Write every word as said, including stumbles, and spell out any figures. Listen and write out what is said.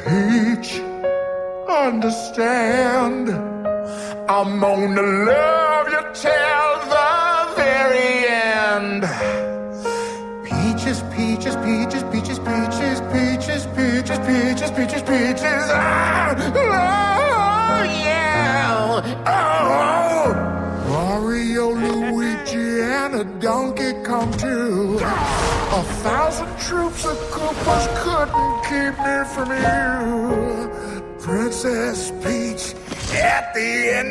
Peach, understand, I'm gonna love you till the very end. Peaches, peaches, peaches, peaches, peaches, peaches, peaches, peaches, peaches, peaches. Ah, oh, yeah. Oh, Mario, Luigi, and a Donkey Kong too. A thousand troops of Koopas couldn't keep me from you. Princess Peach, at the end